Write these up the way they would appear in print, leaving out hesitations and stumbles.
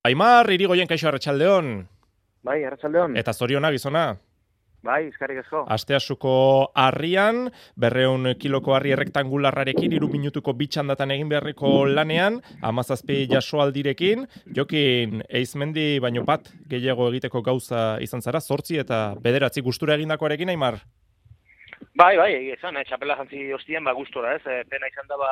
Aimar, Irigoyen kaixo arratsaldeon. Bai, arratsaldeon. Eta zorionak gizona. Bai, eskerrik asko. Asteasuko harrian, 200 kiloko harri errektangularrarekin, 3 minutuko bitxandatan egin beharreko lanean, 17 jasoaldirekin, jokin eizmendi baino bat gehiago egiteko gauza izan zara, 8 eta 9 gustura egindakoarekin, Aimar? Bai, esan, txapela jantzi hostien, gustora, ez? Pena izan da,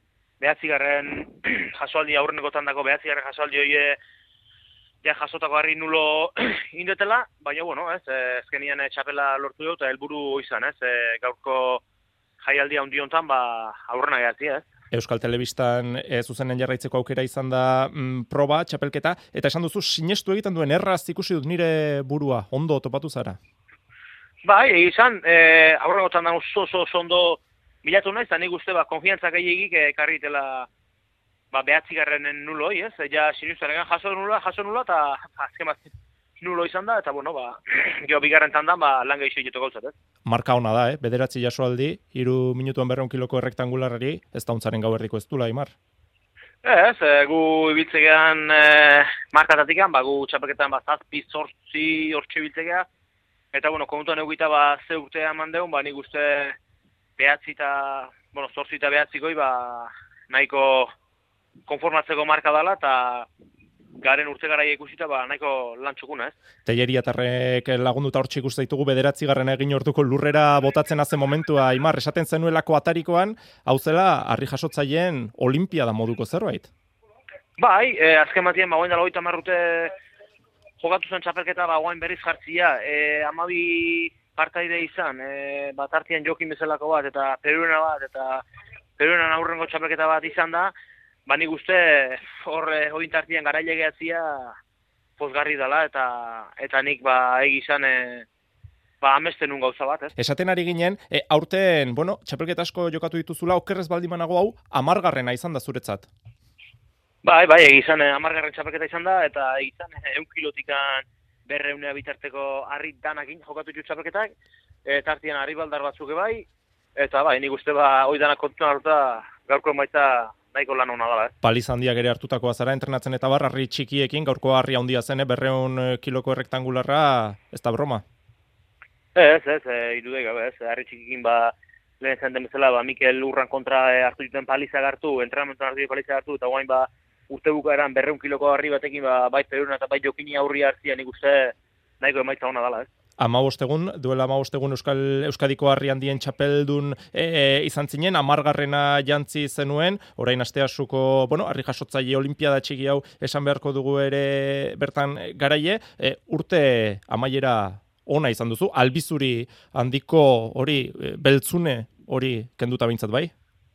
9. jasoaldi aurreneko tandako 9. jasoaldi hoie ja jasotako harri nulo indetela, baina, bueno, ez, ezkenian txapela lortu dut, eta helburu izan, ez, gaurko jaialdia handi hontan, aurrena gehatzia, ez. Euskal Telebistan zuzenen jarraitzeko aukera izan da proba, txapelketa, eta esan duzu, sinestu egiten duen erraz ikusi dut nire burua, ondo topatu zara? Bai, izan, aurreneko tandan oso ondo bilatu nahi, eta nik uste, konfiantzak gehiagik karritela 9. nulo, ez? Ja, sinistaren jaso nula, eta azken bat nulo izan da, eta, bueno, geho bigarren tandan, lan gehiago jetu gauzat, ez? Marka hona da, 9 jasoaldi, 3 minutuan 200 kiloko errektangularari, ez dauntzaren gau erdiko ez dula, Aimar? Ez, gu ibiltzegean markatatikan, gu txapelketan 7, 8 hortxe ibiltzegea, eta, bueno, komentuan egita ze urtea eman deun, nik uste 9 eta, bueno, 8 eta 9 goi, nahiko konformatzeko marka dela, eta garen urte garaia ikusita, nahiko lan txukuna, ez? Telleriatarrek lagunduta hortxe ikusten ditugu 9. egin orduko lurrera botatzen hazen momentua, Aimar, esaten zenuelako atarikoan, hau zela, harri jasotzaileen olimpiada moduko zerbait? Bai, azken batien, guain dela 30 urte jokatu zen txapelketa, guain berriz jartzia, 12 partaide izan, tartian jokin bezalako bat, eta Perurena bat, eta Perurenan aurrengo txapelketa bat izan da, nik uste hor tartian garaile gehatzia pozgarri dela, eta nik egizan amesten nun gauza bat, ez? Esaten ari ginen, aurten, bueno, txapelketa asko jokatu dituzula, okerrez baldimanago hau, 10. izan da zuretzat. Bai, egizan 10. txapelketa izan da, eta egizan 100 kilotikan 200 bitarteko harri danakin jokatu ditu txapelketak, tartian harri baldar batzuk bai, eta nik uste hori danak kontuan hartuta gaurko emaitza nahiko lan hona dela, Paliza handiak ere hartutakoa zara, entrenatzen eta harri txikiekin, gaurko harri handia zen, 200 kiloko errektangularra, ez da broma? Ez, irudek gabe, ez, harri txikikin lehen zen den bezala, Mikel Urran kontra hartu duten paliza hartu, entrenamentuan hartu duten paliza hartu, eta guain urte bukaeran 200 kiloko harri batekin, bai Perurena eta bai Jokini aurri hartzia, nik uste nahiko emaitza hona dela, ez. 15 egun, duela 15 egun Euskadiko harri handien txapeldun izan zinen, 10. jantzi zenuen, orain asteasuko, bueno, harri jasotzaile olimpiada txiki hau esan beharko dugu ere bertan garaie, urte amaiera ona izan duzu, albizuri handiko hori, beltzune hori kenduta bintzat bai?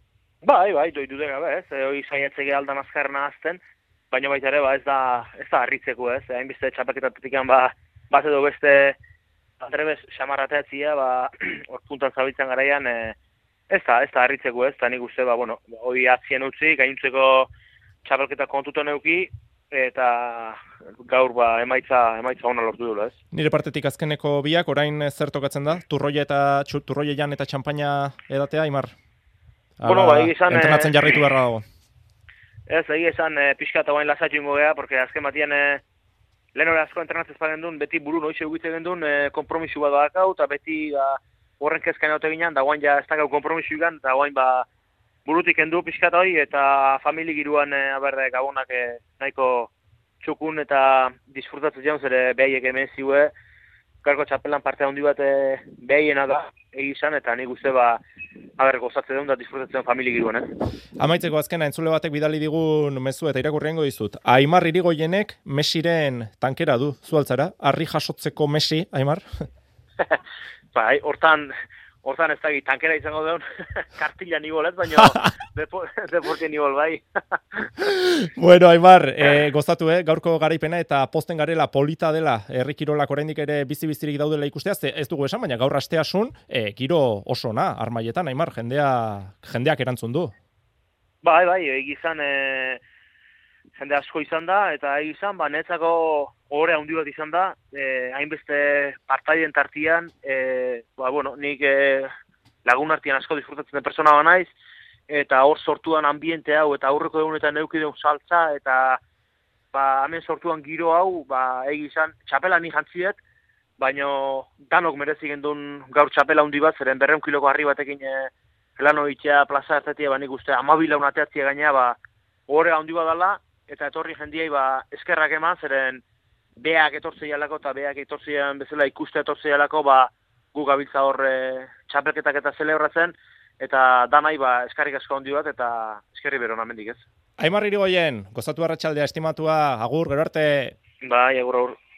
Bai, doidu gabe, ez, hori saiatzege aldan azkarna azten, baina baita ere, ez da harritzeko, ez, hainbeste txapelketatetik bat edo beste atrebez xamarrateatzia, hor puntan zabiltzen garaian, ez da harritzeko, ez, eta nik uste, hori atzien utzi, gainuntzeko txapelketa kontutan euki, eta gaur emaitza ona lortu dula, ez. Nire partetik azkeneko biak, orain zer tokatzen da? Turroiean eta txampaina edatea, Aimar? Egizan... Entrenatzen jarraitu beharra dago. Ez, egizan pixka eta guain lasatu ingo geha, porque azken batian lehen hori asko entrenatzen ezpagen duen, beti buru noiz egutzen duen kompromisu bat badakau, eta beti horren kezkain haute ginen, da guain ja ez dakau kompromisu ikan, eta guain burutik endu pixka eta hori, eta familik iruan gabonak nahiko txukun eta disfrutatzen jaun zere behaiek hemen ziue, garko txapelan parte handi bat behaiena da egizan, eta nik uste gozatzen duen da disfrutatzen familik iruan, Amaitzeko azkena, entzule batek bidali digun mezu eta irakurriengo dizut. Aimar Irigoyenek Messiren tankera du, zualtzara? Harri jasotzeko Messi, Aimar? Hortan ez dakit, tankera izango duen, kartila nibol ez, baina deporte nibol bai. Bueno, Aimar, gozatu, gaurko garaipena eta posten garela polita dela, herri kirolak oraindik ere bizi-bizirik daudela ikustea, ez dugu esan, baina gaur asteasun, giro oso na, armaietan, Aimar, jendeak erantzun du. Bai, egizan jende asko izan da, eta egizan, netzako ohore handi bat izan da, hainbeste partaiden tartian, nik lagun artian asko disfrutatzen den persona naiz, eta hor sortuan ambiente hau, eta aurreko egunetan neukidun saltza, eta hemen sortuan giro hau, egi izan, txapela ni jantziet, baina danok merezi gendun gaur txapela handi bat, zeren 200 kiloko harri batekin lano itxea plaza hartatia, nik uste 12 laun ateatzia gaina, horrega handi bat dala, eta etorri jendiai eskerrak eman, zeren beak etortzeialako eta beak etortzean bezala ikuste etortzeialako, gu gabiltza hor txapelketak eta zelebratzen, eta danai eskarrik asko handi bat, eta eskerri berona mendik ez. Aimar Irigoyen, gozatu arratsaldea estimatua, agur, gero arte. Bai, agur.